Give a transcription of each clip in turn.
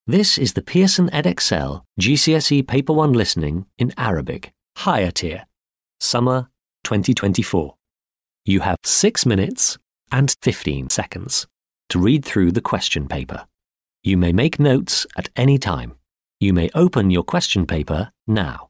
This is the Pearson Edexcel GCSE Paper 1 Listening in Arabic, Higher Tier, Summer 2024. You have 6 minutes and 15 seconds to read through the question paper. You may make notes at any time. You may open your question paper now.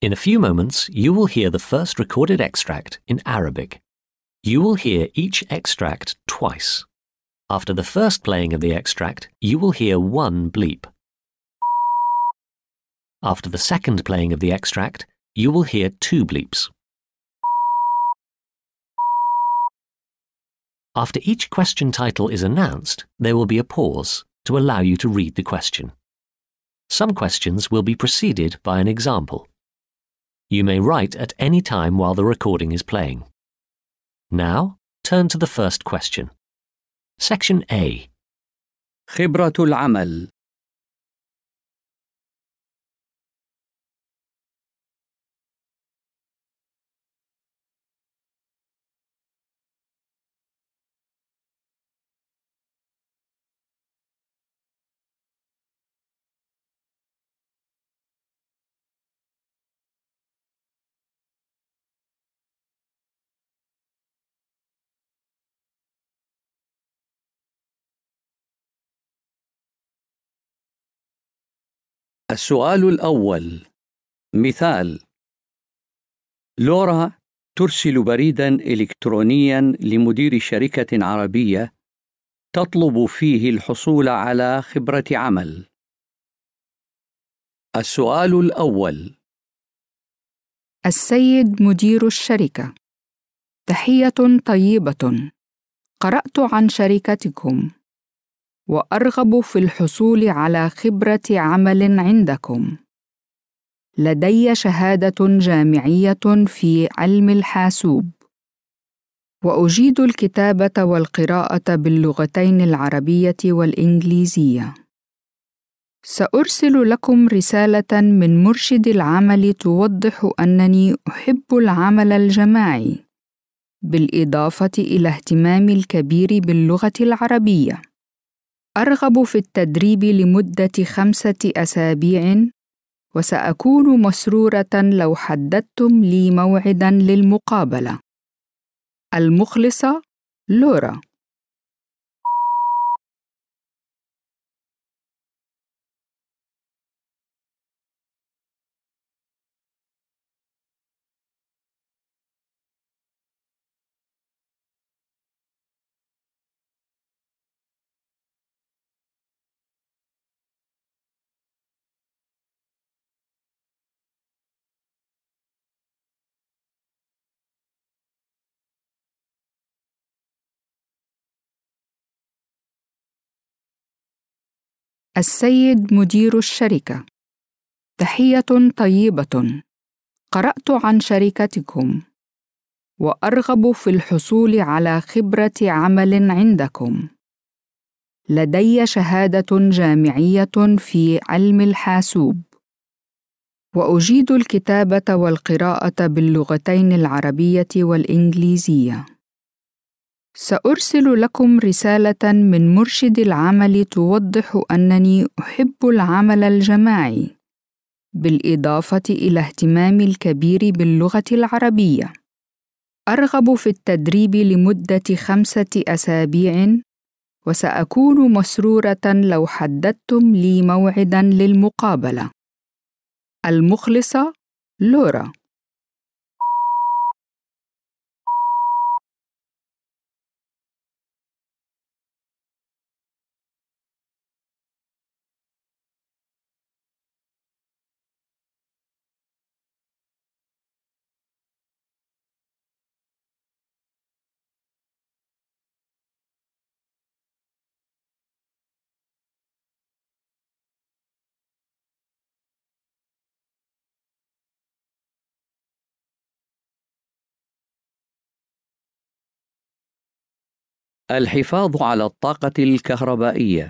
In a few moments, you will hear the first recorded extract in Arabic. You will hear each extract twice. After the first playing of the extract, you will hear one bleep. After the second playing of the extract, you will hear two bleeps. After each question title is announced, there will be a pause to allow you to read the question. Some questions will be preceded by an example. You may write at any time while the recording is playing. Now, turn to the first question. Section A. خبرة العمل. السؤال الأول. مثال: لورا ترسل بريداً إلكترونياً لمدير شركة عربية تطلب فيه الحصول على خبرة عمل. السؤال الأول. السيد مدير الشركة، تحية طيبة. قرأت عن شركتكم وأرغب في الحصول على خبرة عمل عندكم. لدي شهادة جامعية في علم الحاسوب، وأجيد الكتابة والقراءة باللغتين العربية والإنجليزية. سأرسل لكم رسالة من مرشد العمل توضح أنني أحب العمل الجماعي، بالإضافة إلى اهتمامي الكبير باللغة العربية. أرغب في التدريب لمدة 5 أسابيع، وسأكون مسرورة لو حددتم لي موعداً للمقابلة. المخلصة لورا. السيد مدير الشركة، تحية طيبة. قرأت عن شركتكم وأرغب في الحصول على خبرة عمل عندكم. لدي شهادة جامعية في علم الحاسوب، وأجيد الكتابة والقراءة باللغتين العربية والإنجليزية. سأرسل لكم رسالة من مرشد العمل توضح أنني أحب العمل الجماعي، بالإضافة إلى اهتمامي الكبير باللغة العربية. أرغب في التدريب لمدة 5 أسابيع، وسأكون مسرورة لو حددتم لي موعداً للمقابلة. المخلصة لورا. الحفاظ على الطاقة الكهربائية.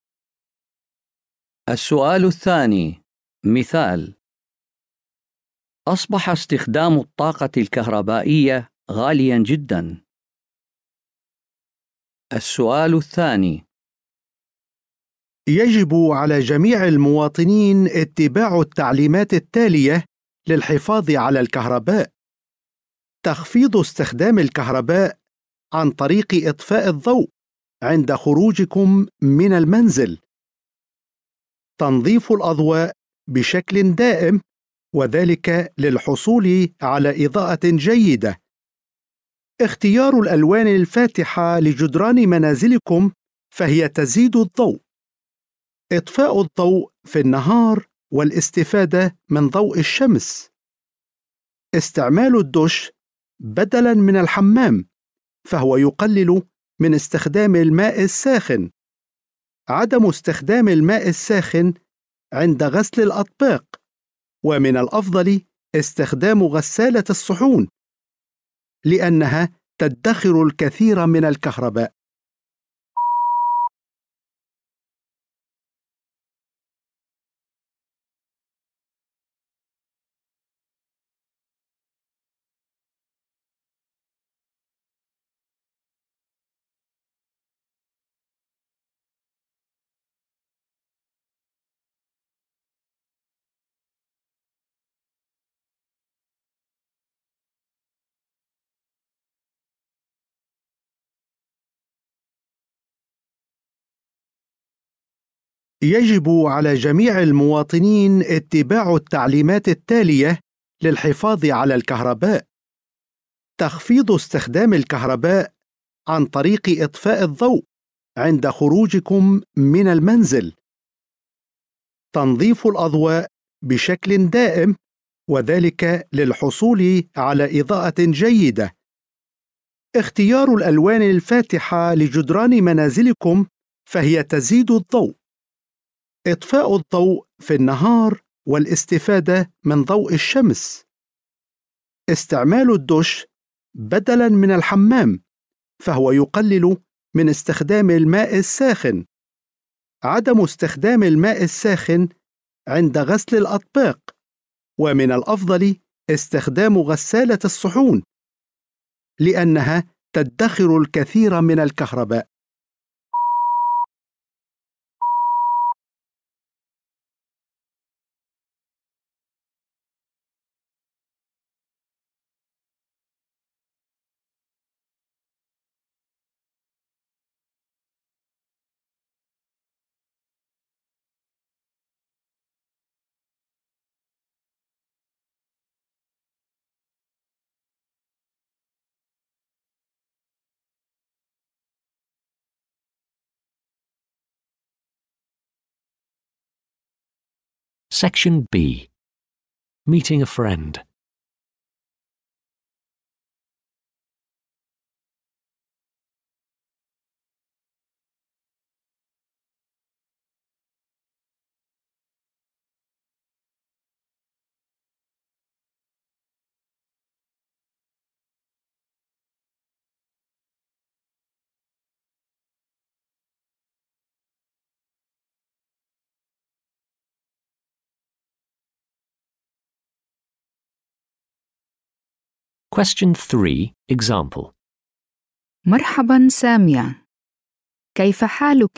السؤال الثاني. مثال: أصبح استخدام الطاقة الكهربائية غالياً جداً. السؤال الثاني: يجب على جميع المواطنين اتباع التعليمات التالية للحفاظ على الكهرباء. تخفيض استخدام الكهرباء عن طريق إطفاء الضوء عند خروجكم من المنزل. تنظيف الأضواء بشكل دائم، وذلك للحصول على إضاءة جيدة. اختيار الألوان الفاتحة لجدران منازلكم فهي تزيد الضوء. إطفاء الضوء في النهار والاستفادة من ضوء الشمس. استعمال الدش بدلاً من الحمام، فهو يقلل من استخدام الماء الساخن. عدم استخدام الماء الساخن عند غسل الأطباق، ومن الأفضل استخدام غسالة الصحون لأنها تدخر الكثير من الكهرباء. يجب على جميع المواطنين اتباع التعليمات التالية للحفاظ على الكهرباء. تخفيض استخدام الكهرباء عن طريق إطفاء الضوء عند خروجكم من المنزل. تنظيف الأضواء بشكل دائم، وذلك للحصول على إضاءة جيدة. اختيار الألوان الفاتحة لجدران منازلكم فهي تزيد الضوء. إطفاء الضوء في النهار والاستفادة من ضوء الشمس. استعمال الدش بدلاً من الحمام، فهو يقلل من استخدام الماء الساخن. عدم استخدام الماء الساخن عند غسل الأطباق، ومن الأفضل استخدام غسالة الصحون لأنها تدخر الكثير من الكهرباء. Section B. Meeting a friend. Question 3, example. مرحباً سامية، كيف حالك؟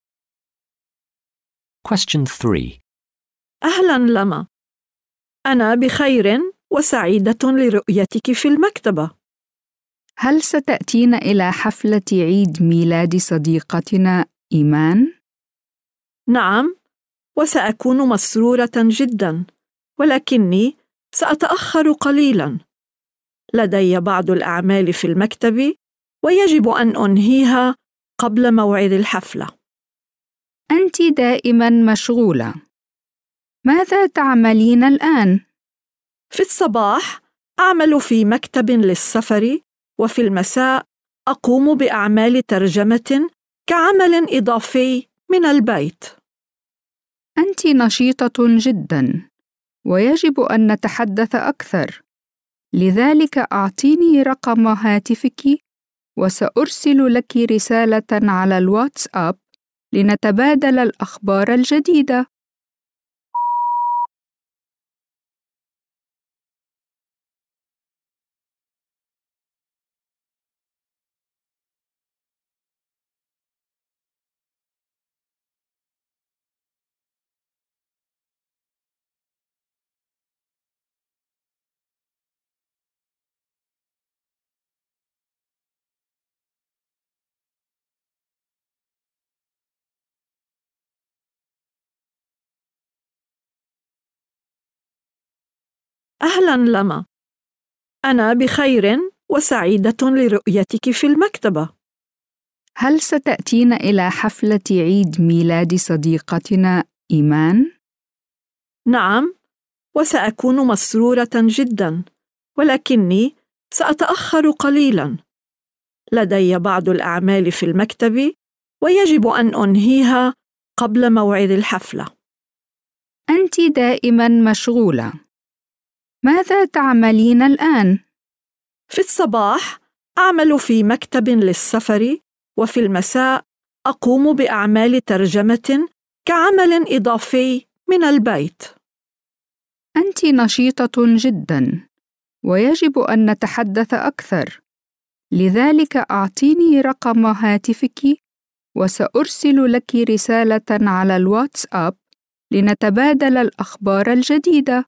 Question 3. أهلاً لما، أنا بخير وسعيدة لرؤيتك في المكتبة. هل ستأتين إلى حفلة عيد ميلاد صديقتنا إيمان؟ نعم، وسأكون مسرورة جداً، ولكني سأتأخر قليلاً. لدي بعض الأعمال في المكتب ويجب أن أنهيها قبل موعد الحفلة. أنت دائماً مشغولة. ماذا تعملين الآن؟ في الصباح أعمل في مكتب للسفر، وفي المساء أقوم بأعمال ترجمة كعمل إضافي من البيت. أنت نشيطة جداً، ويجب أن نتحدث أكثر. لذلك أعطيني رقم هاتفك وسأرسل لك رسالة على الواتساب لنتبادل الأخبار الجديدة. أهلاً لما. أنا بخير وسعيدة لرؤيتك في المكتبة. هل ستأتين إلى حفلة عيد ميلاد صديقتنا إيمان؟ نعم، وسأكون مسرورة جداً، ولكني سأتأخر قليلاً. لدي بعض الأعمال في المكتب ويجب أن أنهيها قبل موعد الحفلة. أنت دائماً مشغولة. ماذا تعملين الآن؟ في الصباح أعمل في مكتب للسفر، وفي المساء أقوم بأعمال ترجمة كعمل إضافي من البيت. أنت نشيطة جداً، ويجب أن نتحدث أكثر. لذلك أعطيني رقم هاتفك وسأرسل لك رسالة على الواتساب لنتبادل الأخبار الجديدة.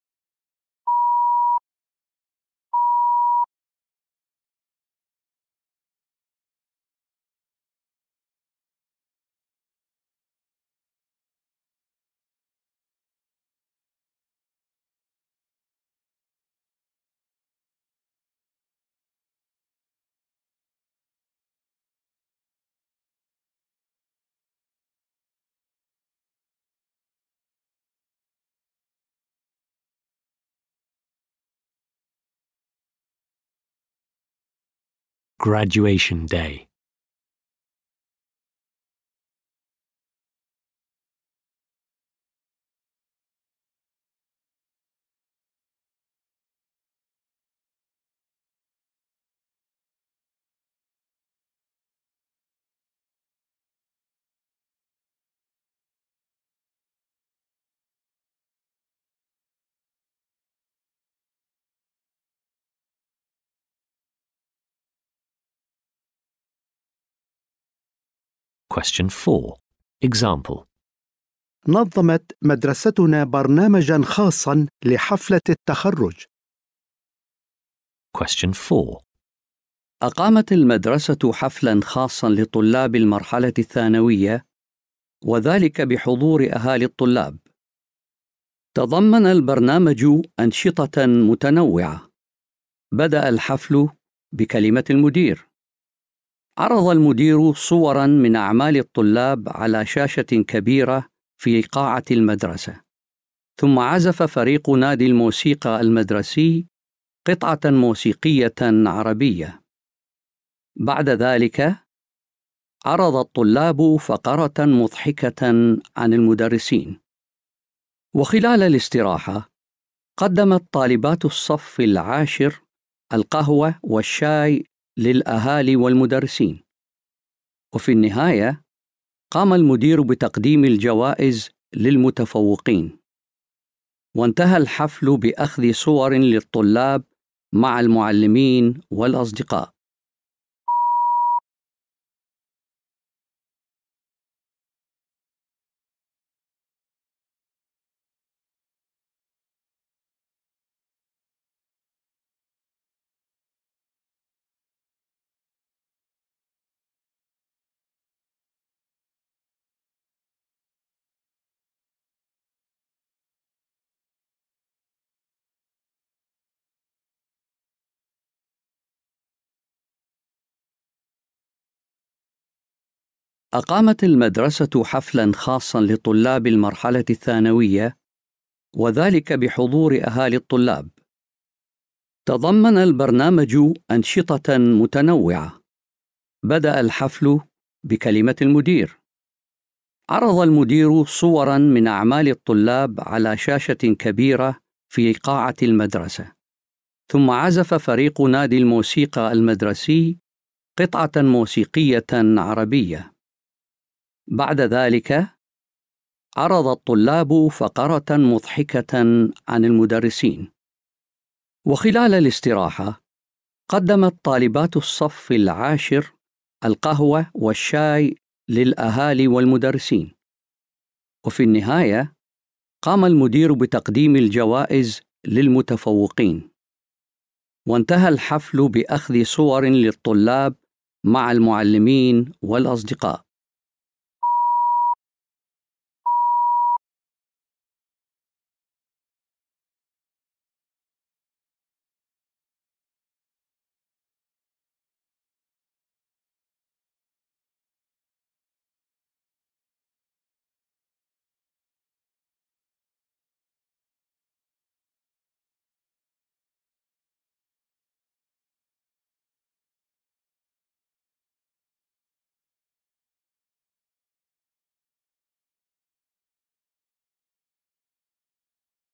Graduation Day. Question 4. Example. نظمت مدرستنا برنامجاً خاصاً لحفلة التخرج. Question 4. أقامت المدرسة حفلاً خاصاً لطلاب المرحلة الثانوية، وذلك بحضور أهالي الطلاب. تضمن البرنامج أنشطة متنوعة. بدأ الحفل بكلمة المدير. عرض المدير صوراً من أعمال الطلاب على شاشة كبيرة في قاعة المدرسة، ثم عزف فريق نادي الموسيقى المدرسي قطعة موسيقية عربية. بعد ذلك عرض الطلاب فقرة مضحكة عن المدرسين. وخلال الاستراحة قدمت طالبات الصف العاشر القهوة والشاي للأهالي والمدرسين. وفي النهاية قام المدير بتقديم الجوائز للمتفوقين. وانتهى الحفل بأخذ صور للطلاب مع المعلمين والأصدقاء. أقامت المدرسة حفلاً خاصاً لطلاب المرحلة الثانوية، وذلك بحضور أهالي الطلاب. تضمن البرنامج أنشطة متنوعة. بدأ الحفل بكلمة المدير. عرض المدير صوراً من أعمال الطلاب على شاشة كبيرة في قاعة المدرسة، ثم عزف فريق نادي الموسيقى المدرسي قطعة موسيقية عربية. بعد ذلك عرض الطلاب فقرة مضحكة عن المدرسين. وخلال الاستراحة قدمت طالبات الصف العاشر القهوة والشاي للأهالي والمدرسين. وفي النهاية قام المدير بتقديم الجوائز للمتفوقين. وانتهى الحفل بأخذ صور للطلاب مع المعلمين والأصدقاء.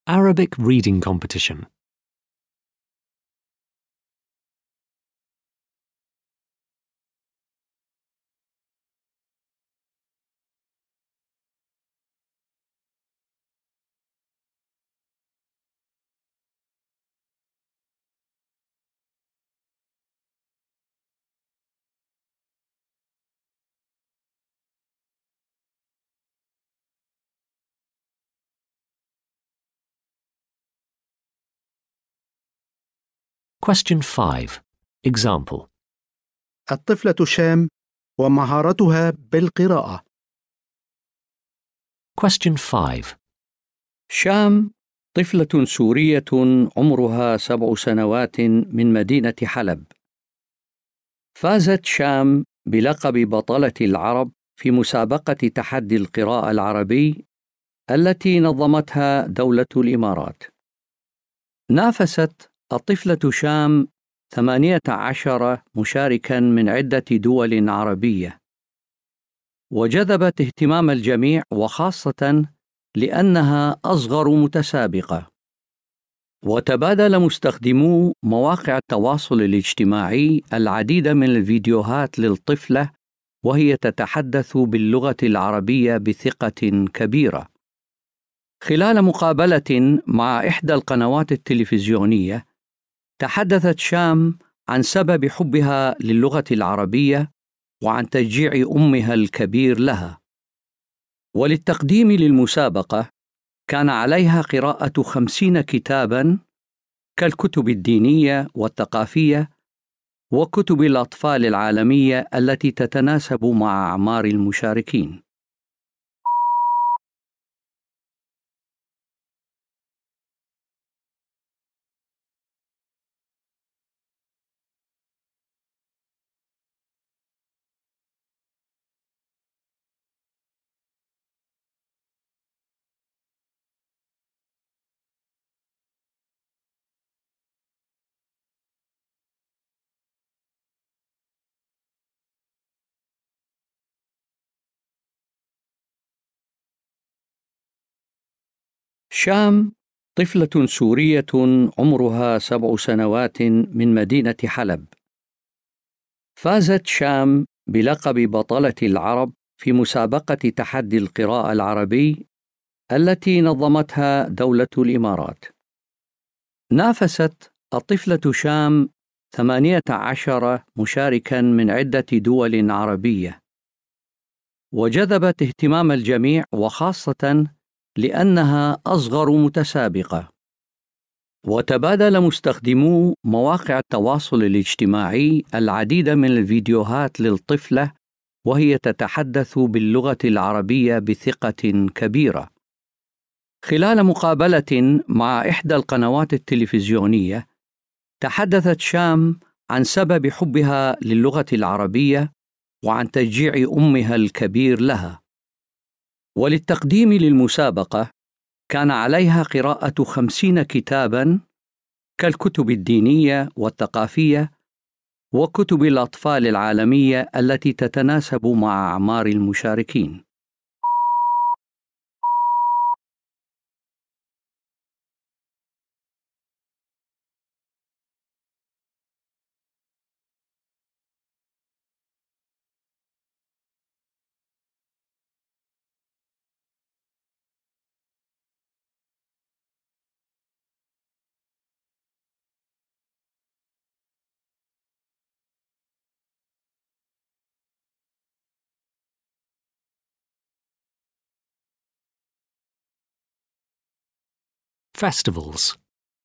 Arabic reading competition. Question 5. Example. الطفلة شام ومهارتها بالقراءة. Question 5. شام طفلة سورية عمرها 7 سنوات من مدينة حلب. فازت شام بلقب بطلة العرب في مسابقة تحدي القراءة العربي التي نظمتها دولة الإمارات. نافست الطفلة شام 18 مشاركاً من عدة دول عربية، وجذبت اهتمام الجميع وخاصة لأنها أصغر متسابقة. وتبادل مستخدمو مواقع التواصل الاجتماعي العديد من الفيديوهات للطفلة وهي تتحدث باللغة العربية بثقة كبيرة. خلال مقابلة مع إحدى القنوات التلفزيونية، تحدثت شام عن سبب حبها للغة العربية وعن تشجيع أمها الكبير لها. وللتقديم للمسابقة كان عليها قراءة 50 كتاباً كالكتب الدينية والثقافية وكتب الأطفال العالمية التي تتناسب مع أعمار المشاركين. شام طفلة سورية عمرها 7 سنوات من مدينة حلب. فازت شام بلقب بطلة العرب في مسابقة تحدي القراءة العربي التي نظمتها دولة الإمارات. نافست الطفلة شام 18 مشاركاً من عدة دول عربية، وجذبت اهتمام الجميع وخاصة لأنها أصغر متسابقة. وتبادل مستخدمو مواقع التواصل الاجتماعي العديد من الفيديوهات للطفلة وهي تتحدث باللغة العربية بثقة كبيرة. خلال مقابلة مع إحدى القنوات التلفزيونية، تحدثت شام عن سبب حبها للغة العربية وعن تشجيع أمها الكبير لها. وللتقديم للمسابقة كان عليها قراءة 50 كتاباً كالكتب الدينية والثقافية وكتب الأطفال العالمية التي تتناسب مع أعمار المشاركين. Festivals.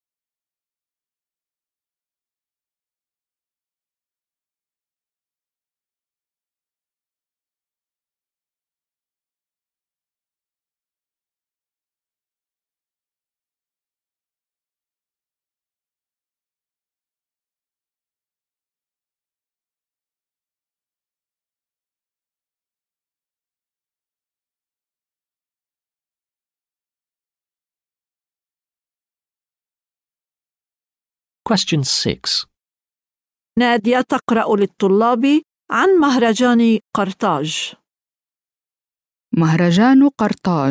Question 6. نادية تقرأ للطلاب عن مهرجان قرطاج. مهرجان قرطاج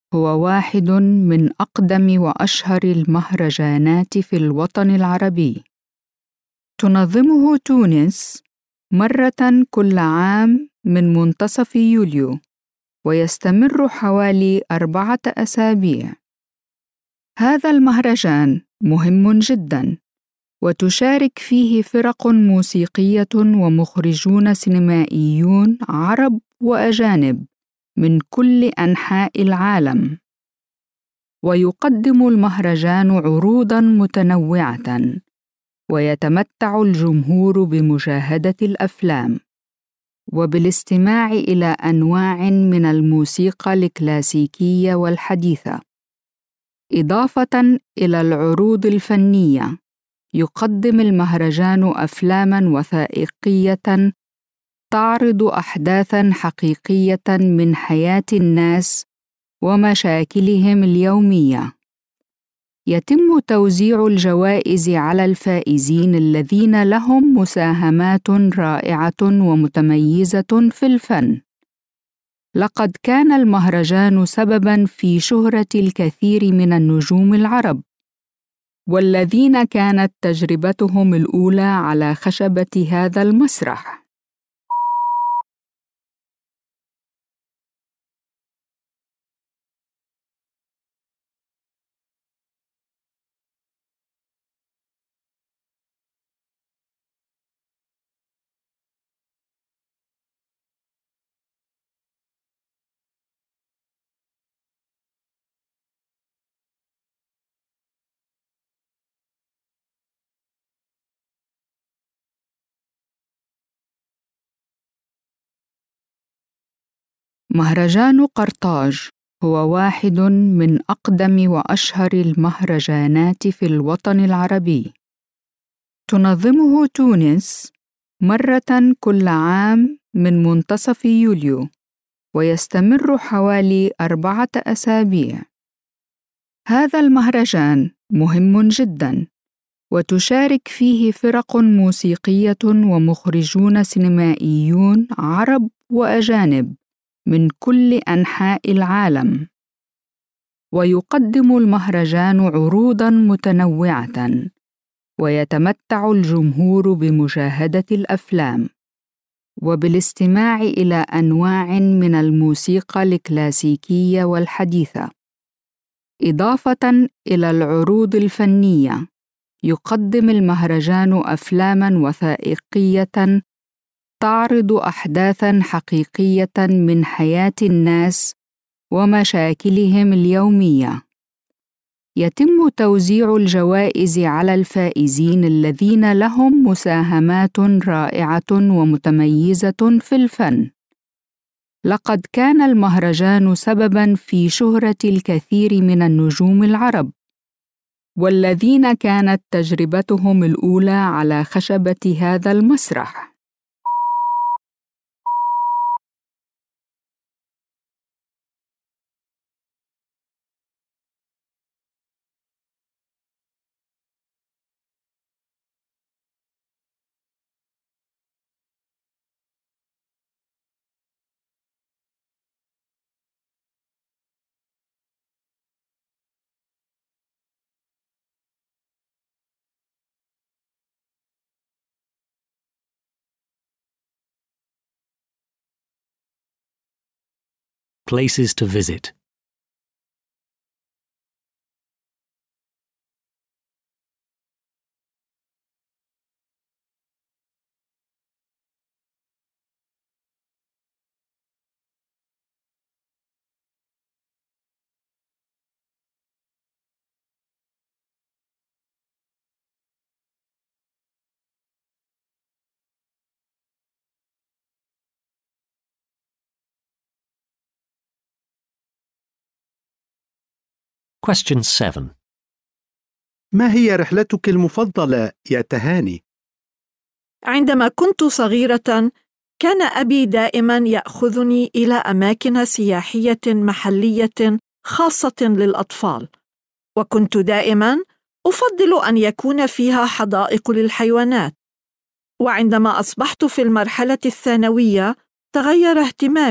هو واحد من أقدم وأشهر المهرجانات في الوطن العربي. تنظمه تونس مرة كل عام من منتصف يوليو، ويستمر حوالي 4 أسابيع. هذا المهرجان مهم جداً، وتشارك فيه فرق موسيقية ومخرجون سينمائيون عرب وأجانب من كل أنحاء العالم. ويقدم المهرجان عروضاً متنوعة، ويتمتع الجمهور بمشاهدة الأفلام وبالاستماع إلى أنواع من الموسيقى الكلاسيكية والحديثة. إضافة إلى العروض الفنية، يقدم المهرجان أفلاماً وثائقية تعرض أحداثاً حقيقية من حياة الناس ومشاكلهم اليومية. يتم توزيع الجوائز على الفائزين الذين لهم مساهمات رائعة ومتميزة في الفن. لقد كان المهرجان سبباً في شهرة الكثير من النجوم العرب، والذين كانت تجربتهم الأولى على خشبة هذا المسرح. مهرجان قرطاج هو واحد من أقدم وأشهر المهرجانات في الوطن العربي. تنظمه تونس مرة كل عام من منتصف يوليو، ويستمر حوالي 4 أسابيع. هذا المهرجان مهم جداً، وتشارك فيه فرق موسيقية ومخرجون سينمائيون عرب وأجانب من كل أنحاء العالم. ويقدم المهرجان عروضاً متنوعة، ويتمتع الجمهور بمشاهدة الأفلام وبالاستماع إلى أنواع من الموسيقى الكلاسيكية والحديثة. إضافة إلى العروض الفنية، يقدم المهرجان أفلاماً وثائقية تعرض أحداثاً حقيقية من حياة الناس ومشاكلهم اليومية. يتم توزيع الجوائز على الفائزين الذين لهم مساهمات رائعة ومتميزة في الفن. لقد كان المهرجان سبباً في شهرة الكثير من النجوم العرب، والذين كانت تجربتهم الأولى على خشبة هذا المسرح. Places to visit. Question 7. ما هي رحلتك المفضلة يا تهاني؟ عندما كنت صغيرة، كان أبي دائماً يأخذني إلى أماكن سياحية محلية خاصة للأطفال، وكنت دائماً أفضل أن يكون فيها حدائق للحيوانات. وعندما أصبحت في المرحلة الثانوية، تغير اهتمامي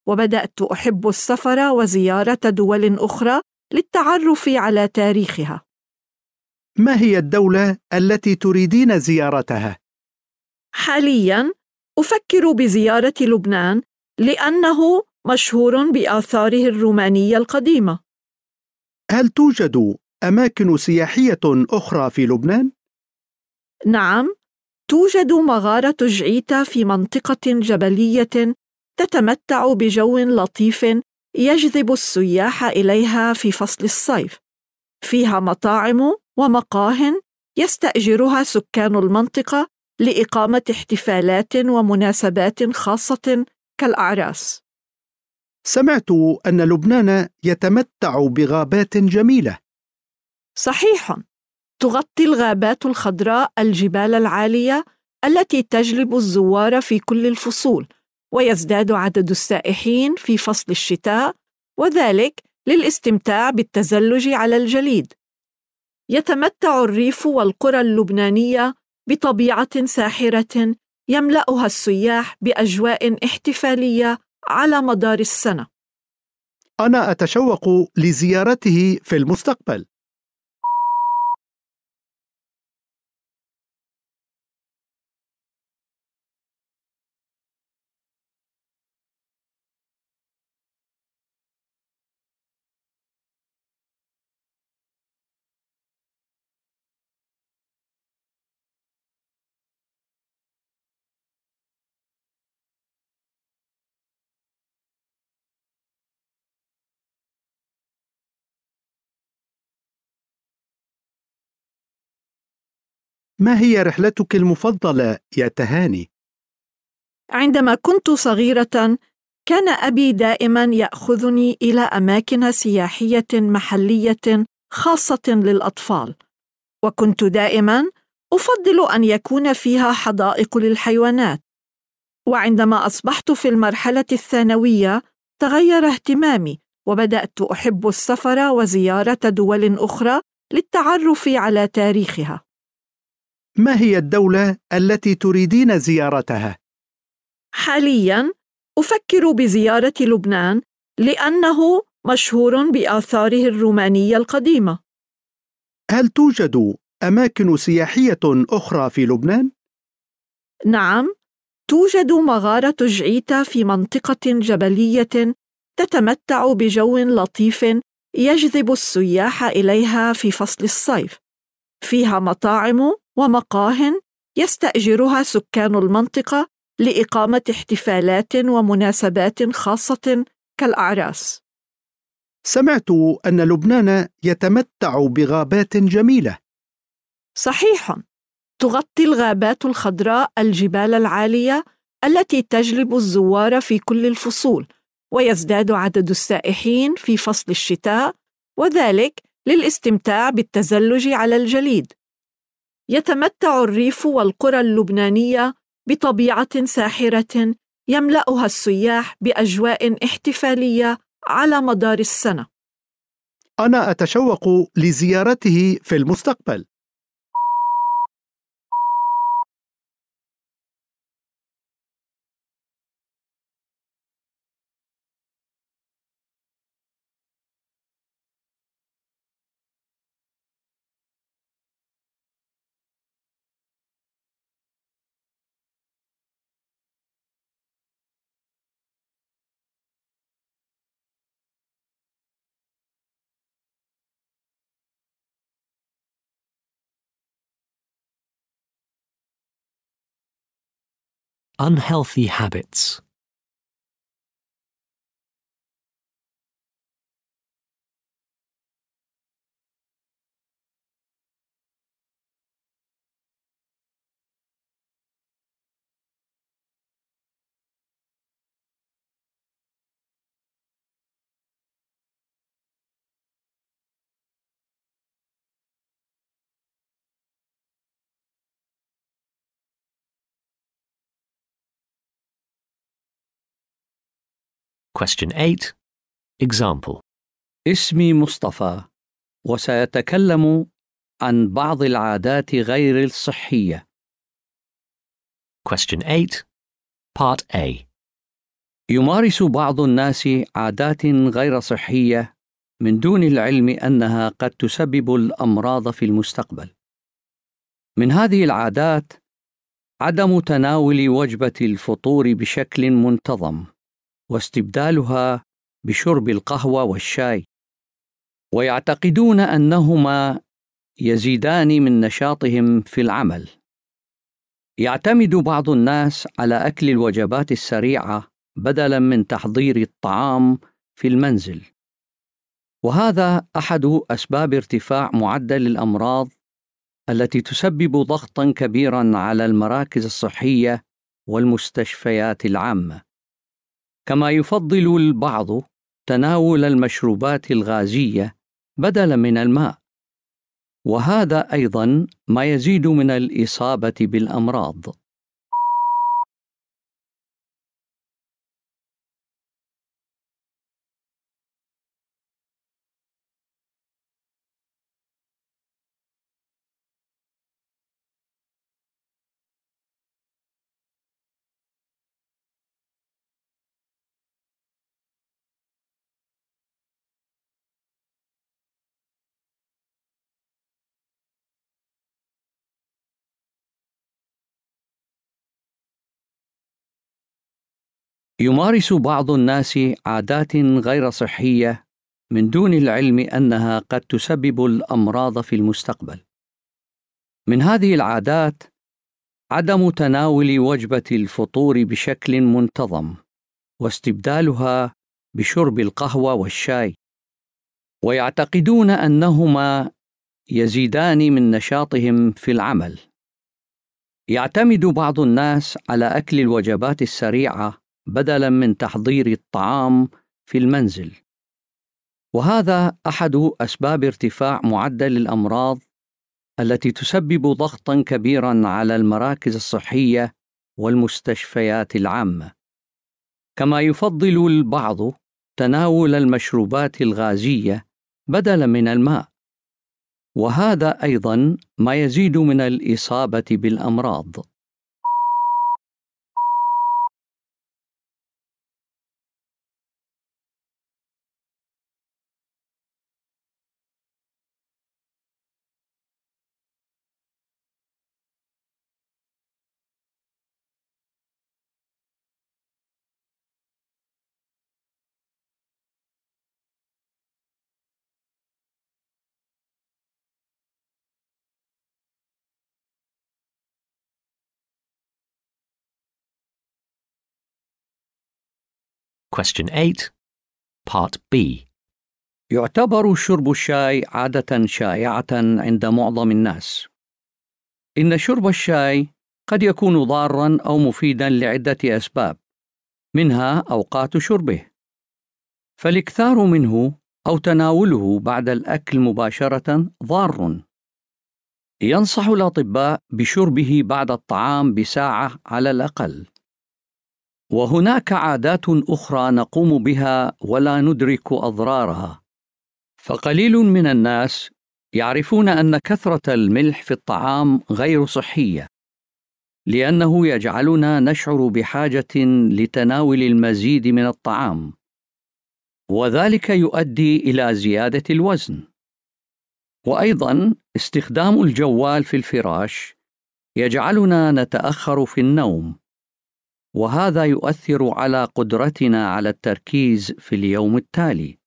وبدأت أحب السفر وزيارة دول أخرى للتعرف على تاريخها. ما هي الدولة التي تريدين زيارتها؟ حالياً أفكر بزيارة لبنان لأنه مشهور بآثاره الرومانية القديمة. هل توجد أماكن سياحية أخرى في لبنان؟ نعم، توجد مغارة جعيتا في منطقة جبلية تتمتع بجو لطيف يجذب السياح إليها في فصل الصيف. فيها مطاعم ومقاه يستأجرها سكان المنطقة لإقامة احتفالات ومناسبات خاصة كالأعراس. سمعت أن لبنان يتمتع بغابات جميلة. صحيح، تغطي الغابات الخضراء الجبال العالية التي تجلب الزوار في كل الفصول، ويزداد عدد السائحين في فصل الشتاء، وذلك للاستمتاع بالتزلج على الجليد. يتمتع الريف والقرى اللبنانية بطبيعة ساحرة يملأها السياح بأجواء احتفالية على مدار السنة. أنا أتشوق لزيارته في المستقبل. ما هي رحلتك المفضلة يا تهاني؟ عندما كنت صغيرة، كان أبي دائماً يأخذني إلى أماكن سياحية محلية خاصة للأطفال، وكنت دائماً أفضل أن يكون فيها حدائق للحيوانات. وعندما أصبحت في المرحلة الثانوية، تغير اهتمامي وبدأت أحب السفر وزيارة دول أخرى للتعرف على تاريخها. ما هي الدولة التي تريدين زيارتها؟ حالياً أفكر بزيارة لبنان لأنه مشهور بآثاره الرومانية القديمة. هل توجد أماكن سياحية أخرى في لبنان؟ نعم، توجد مغارة جعيتا في منطقة جبلية تتمتع بجو لطيف يجذب السياح إليها في فصل الصيف. فيها مطاعم ومقاه يستأجرها سكان المنطقة لإقامة احتفالات ومناسبات خاصة كالأعراس. سمعت أن لبنان يتمتع بغابات جميلة. صحيح، تغطي الغابات الخضراء الجبال العالية التي تجلب الزوار في كل الفصول، ويزداد عدد السائحين في فصل الشتاء، وذلك للاستمتاع بالتزلج على الجليد. يتمتع الريف والقرى اللبنانية بطبيعة ساحرة يملأها السياح بأجواء احتفالية على مدار السنة. أنا أتشوق لزيارته في المستقبل. Unhealthy habits. Question 8. Example. اسمي مصطفى، وسيتكلم عن بعض العادات غير الصحية. Question 8. Part A. يمارس بعض الناس عادات غير صحية من دون العلم أنها قد تسبب الأمراض في المستقبل. من هذه العادات عدم تناول وجبة الفطور بشكل منتظم، واستبدالها بشرب القهوة والشاي، ويعتقدون أنهما يزيدان من نشاطهم في العمل. يعتمد بعض الناس على أكل الوجبات السريعة بدلاً من تحضير الطعام في المنزل، وهذا أحد أسباب ارتفاع معدل الأمراض التي تسبب ضغطاً كبيراً على المراكز الصحية والمستشفيات العامة. كما يفضل البعض تناول المشروبات الغازية بدلاً من الماء، وهذا أيضاً ما يزيد من الإصابة بالأمراض. يمارس بعض الناس عادات غير صحية من دون العلم أنها قد تسبب الأمراض في المستقبل. من هذه العادات عدم تناول وجبة الفطور بشكل منتظم، واستبدالها بشرب القهوة والشاي، ويعتقدون أنهما يزيدان من نشاطهم في العمل. يعتمد بعض الناس على أكل الوجبات السريعة بدلاً من تحضير الطعام في المنزل، وهذا أحد أسباب ارتفاع معدل الأمراض التي تسبب ضغطاً كبيراً على المراكز الصحية والمستشفيات العامة. كما يفضل البعض تناول المشروبات الغازية بدلاً من الماء، وهذا أيضاً ما يزيد من الإصابة بالأمراض. Question 8, Part B. يعتبر شرب الشاي عادة شائعة عند معظم الناس. إن شرب الشاي قد يكون ضاراً أو مفيداً لعدة أسباب، منها أوقات شربه، فالإكثار منه أو تناوله بعد الأكل مباشرة ضار. ينصح الأطباء بشربه بعد الطعام بساعة على الأقل. وهناك عادات أخرى نقوم بها ولا ندرك أضرارها، فقليل من الناس يعرفون أن كثرة الملح في الطعام غير صحية، لأنه يجعلنا نشعر بحاجة لتناول المزيد من الطعام، وذلك يؤدي إلى زيادة الوزن. وأيضاً استخدام الجوال في الفراش يجعلنا نتأخر في النوم، وهذا يؤثر على قدرتنا على التركيز في اليوم التالي.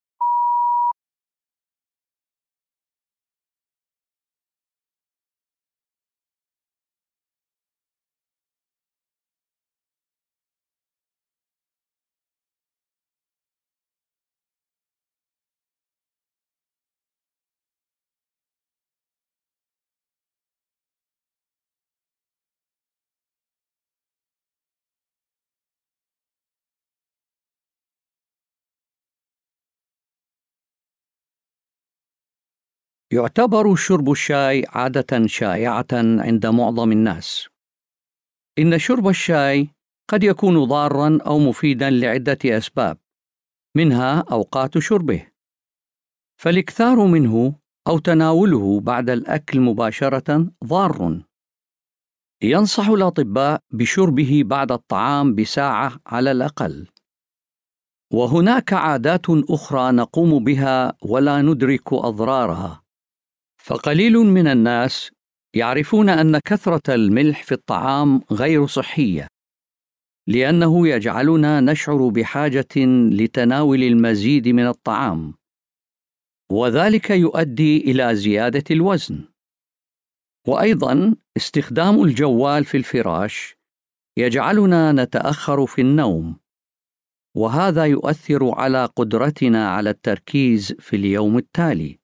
يعتبر شرب الشاي عادة شائعة عند معظم الناس. إن شرب الشاي قد يكون ضاراً أو مفيداً لعدة أسباب، منها أوقات شربه، فالإكثار منه أو تناوله بعد الأكل مباشرة ضار. ينصح الأطباء بشربه بعد الطعام بساعة على الأقل. وهناك عادات أخرى نقوم بها ولا ندرك أضرارها. فقليل من الناس يعرفون أن كثرة الملح في الطعام غير صحية، لأنه يجعلنا نشعر بحاجة لتناول المزيد من الطعام، وذلك يؤدي إلى زيادة الوزن. وأيضاً استخدام الجوال في الفراش يجعلنا نتأخر في النوم، وهذا يؤثر على قدرتنا على التركيز في اليوم التالي.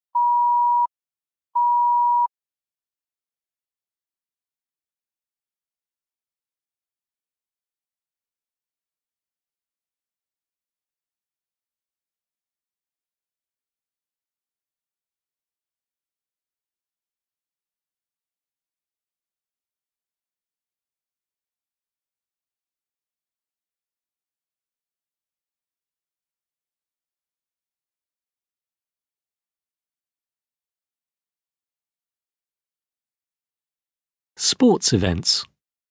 Sports events.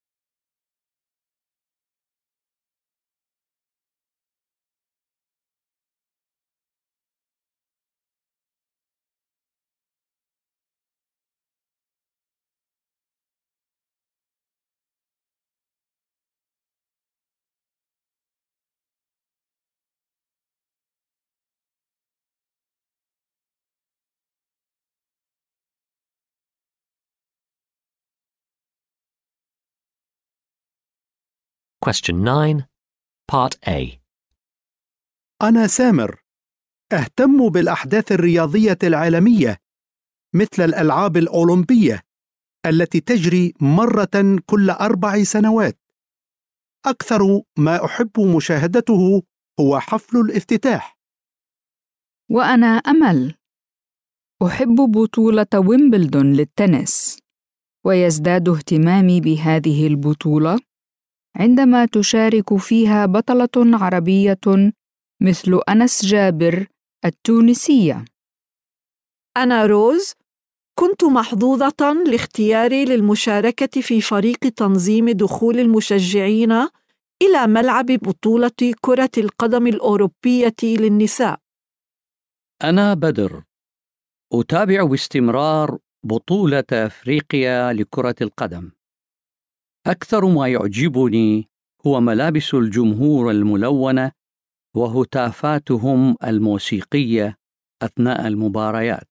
Question 9, Part A. أنا سامر، أهتم بالأحداث الرياضية العالمية مثل الألعاب الأولمبية التي تجري مرة كل 4 سنوات. أكثر ما أحب مشاهدته هو حفل الافتتاح. وأنا أمل، أحب بطولة ويمبلدون للتنس، ويزداد اهتمامي بهذه البطولة عندما تشارك فيها بطلة عربية مثل أنس جابر التونسية. أنا روز، كنت محظوظة لاختياري للمشاركة في فريق تنظيم دخول المشجعين إلى ملعب بطولة كرة القدم الأوروبية للنساء. أنا بدر، أتابع باستمرار بطولة أفريقيا لكرة القدم. أكثر ما يعجبني هو ملابس الجمهور الملونة وهتافاتهم الموسيقية أثناء المباريات.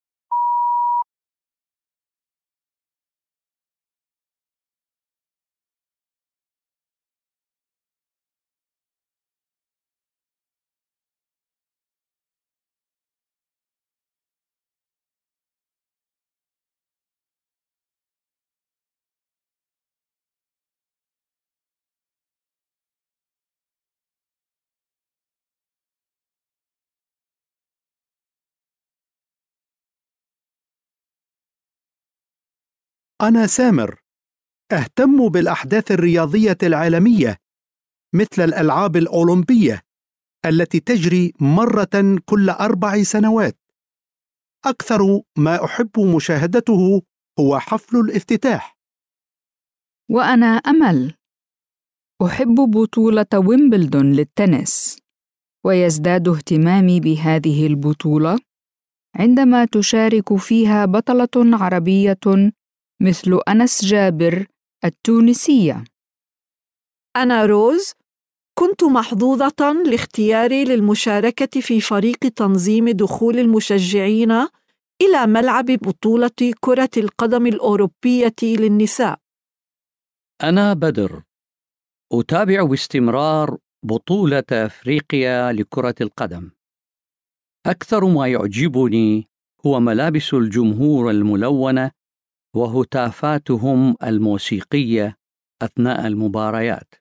أنا سامر، أهتم بالأحداث الرياضية العالمية مثل الألعاب الأولمبية التي تجري مرة كل 4 سنوات. أكثر ما أحب مشاهدته هو حفل الافتتاح. وأنا أمل، أحب بطولة ويمبلدون للتنس، ويزداد اهتمامي بهذه البطولة عندما تشارك فيها بطلة عربية مثل أنس جابر التونسية. أنا روز، كنت محظوظة لاختياري للمشاركة في فريق تنظيم دخول المشجعين إلى ملعب بطولة كرة القدم الأوروبية للنساء. أنا بدر، أتابع باستمرار بطولة أفريقيا لكرة القدم. أكثر ما يعجبني هو ملابس الجمهور الملونة وهتافاتهم الموسيقية أثناء المباريات.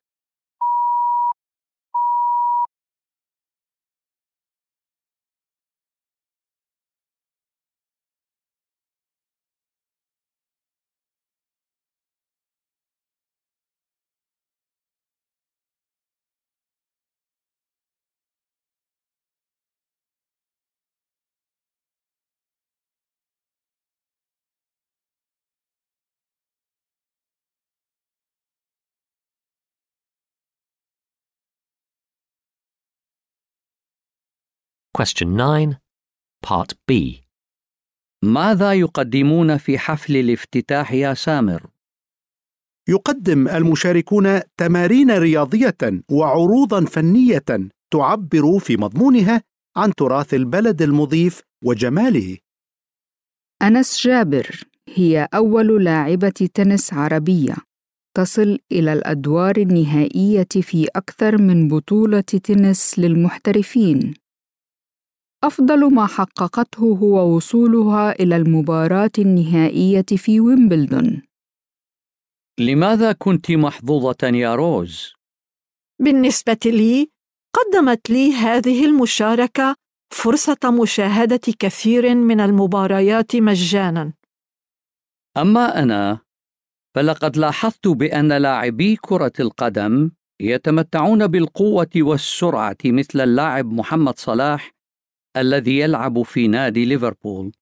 Question 9, Part B. ماذا يقدمون في حفل الافتتاح يا سامر؟ يقدم المشاركون تمارين رياضية وعروضا فنية تعبر في مضمونها عن تراث البلد المضيف وجماله. أنس جابر هي أول لاعبة تنس عربية تصل إلى الأدوار النهائية في أكثر من بطولة تنس للمحترفين. أفضل ما حققته هو وصولها إلى المباراة النهائية في ويمبلدون. لماذا كنت محظوظة يا روز؟ بالنسبة لي، قدمت لي هذه المشاركة فرصة مشاهدة كثير من المباريات مجاناً. أما أنا فلقد لاحظت بأن لاعبي كرة القدم يتمتعون بالقوة والسرعة مثل اللاعب محمد صلاح الذي يلعب في نادي ليفربول.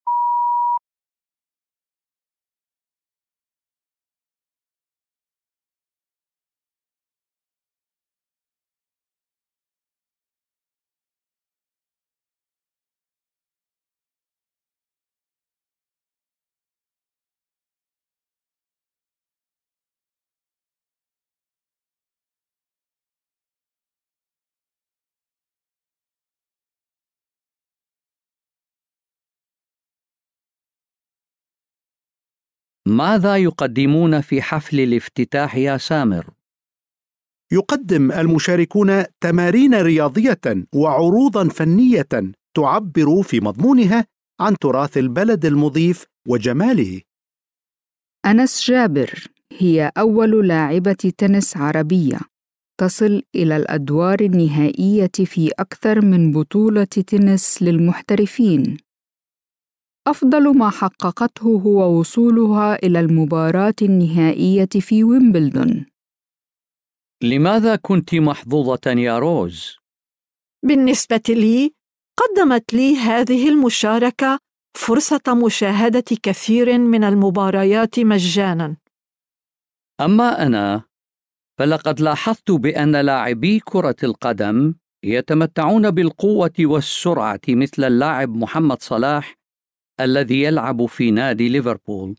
ماذا يقدمون في حفل الافتتاح يا سامر؟ يقدم المشاركون تمارين رياضية وعروضا فنية تعبر في مضمونها عن تراث البلد المضيف وجماله. أنس جابر هي أول لاعبة تنس عربية تصل إلى الأدوار النهائية في أكثر من بطولة تنس للمحترفين. أفضل ما حققته هو وصولها إلى المباراة النهائية في ويمبلدون. لماذا كنت محظوظة يا روز؟ بالنسبة لي، قدمت لي هذه المشاركة فرصة مشاهدة كثير من المباريات مجاناً. أما أنا فلقد لاحظت بأن لاعبي كرة القدم يتمتعون بالقوة والسرعة مثل اللاعب محمد صلاح الذي يلعب في نادي ليفربول.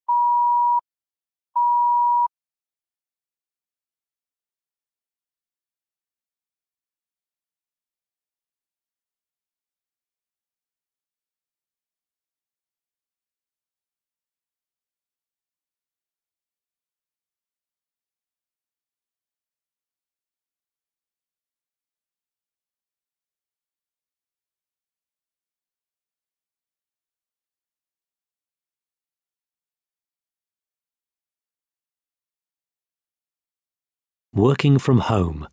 Working from home.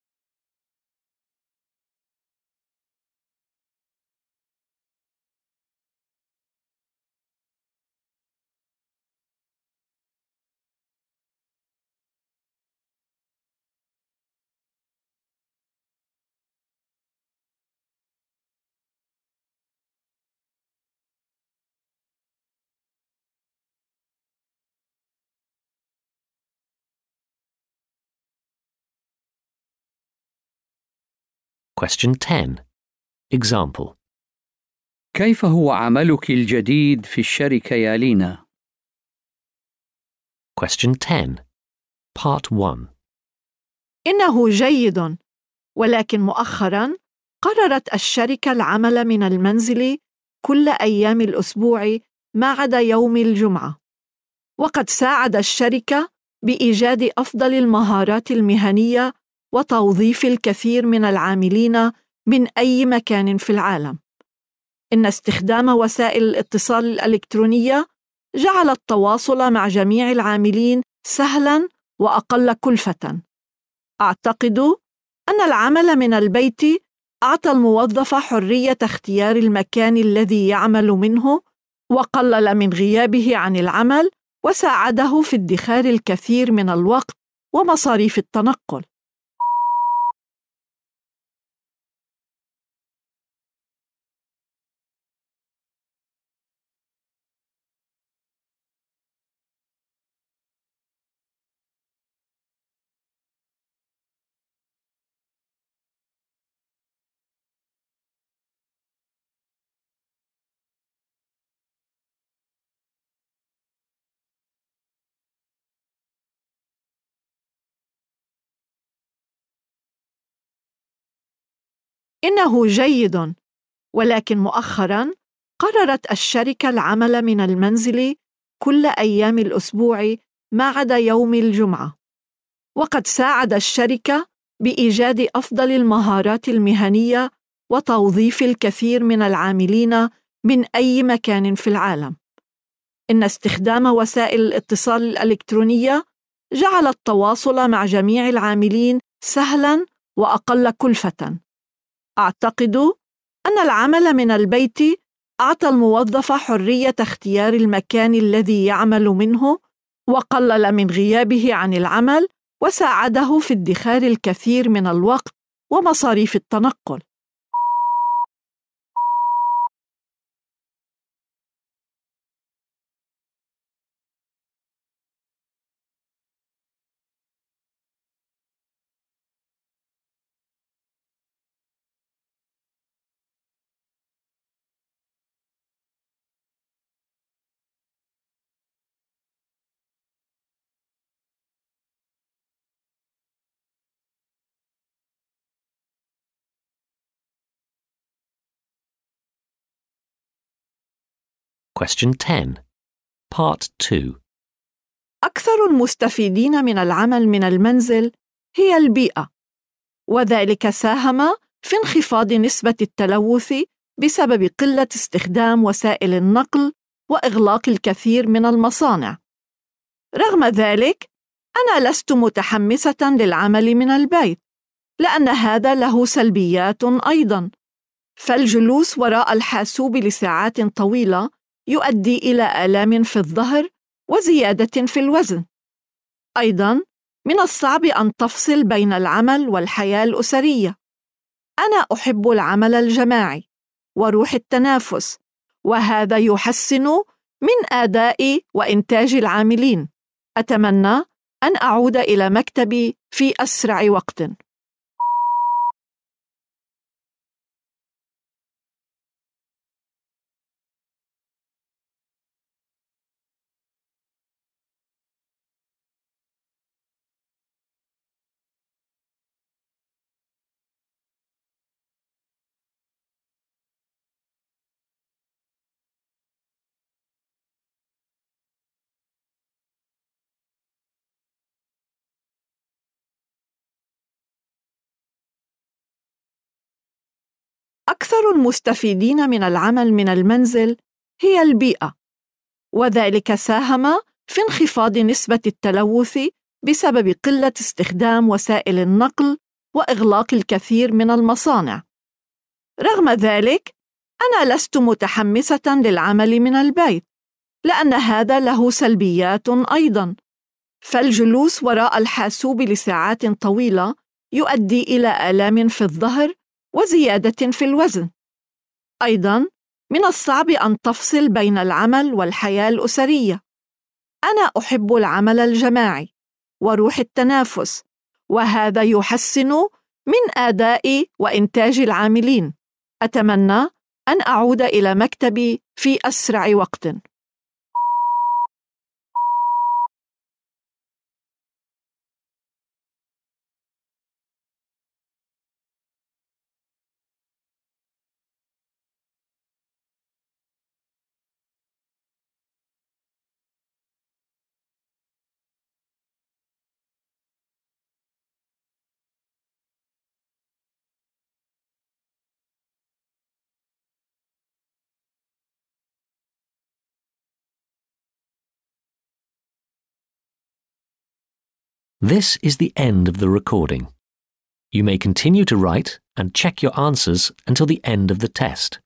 Question 10. Example. كيف هو عملك الجديد في الشركة يا لينا؟ Question 10. Part 1. إنه جيد، ولكن مؤخراً قررت الشركة العمل من المنزل كل أيام الأسبوع ما عدا يوم الجمعة. وقد ساعد الشركة بإيجاد أفضل المهارات المهنية وتوظيف الكثير من العاملين من أي مكان في العالم. إن استخدام وسائل الاتصال الإلكترونية جعل التواصل مع جميع العاملين سهلاً وأقل كلفة. أعتقد أن العمل من البيت أعطى الموظف حرية اختيار المكان الذي يعمل منه، وقلل من غيابه عن العمل، وساعده في ادخار الكثير من الوقت ومصاريف التنقل. إنه جيد، ولكن مؤخراً قررت الشركة العمل من المنزل كل أيام الأسبوع ما عدا يوم الجمعة. وقد ساعد الشركة بإيجاد أفضل المهارات المهنية وتوظيف الكثير من العاملين من أي مكان في العالم. إن استخدام وسائل الاتصال الإلكترونية جعل التواصل مع جميع العاملين سهلاً وأقل كلفة. أعتقد أن العمل من البيت أعطى الموظف حرية اختيار المكان الذي يعمل منه، وقلل من غيابه عن العمل، وساعده في ادخار الكثير من الوقت ومصاريف التنقل. Question 10. Part 2. أكثر المستفيدين من العمل من المنزل هي البيئة، وذلك ساهم في انخفاض نسبة التلوث بسبب قلة استخدام وسائل النقل وإغلاق الكثير من المصانع. رغم ذلك، أنا لست متحمسة للعمل من البيت، لأن هذا له سلبيات أيضاً، فالجلوس وراء الحاسوب لساعات طويلة يؤدي إلى آلام في الظهر وزيادة في الوزن. أيضاً، من الصعب أن تفصل بين العمل والحياة الأسرية. أنا أحب العمل الجماعي وروح التنافس، وهذا يحسن من أداء وإنتاج العاملين. أتمنى أن أعود إلى مكتبي في أسرع وقت. أكثر المستفيدين من العمل من المنزل هي البيئة، وذلك ساهم في انخفاض نسبة التلوث بسبب قلة استخدام وسائل النقل وإغلاق الكثير من المصانع. رغم ذلك، أنا لست متحمسة للعمل من البيت، لأن هذا له سلبيات أيضاً، فالجلوس وراء الحاسوب لساعات طويلة يؤدي إلى آلام في الظهر وزيادة في الوزن. أيضاً، من الصعب أن تفصل بين العمل والحياة الأسرية. أنا أحب العمل الجماعي وروح التنافس، وهذا يحسن من أداء وإنتاج العاملين. أتمنى أن أعود إلى مكتبي في أسرع وقت. This is the end of the recording. You may continue to write and check your answers until the end of the test.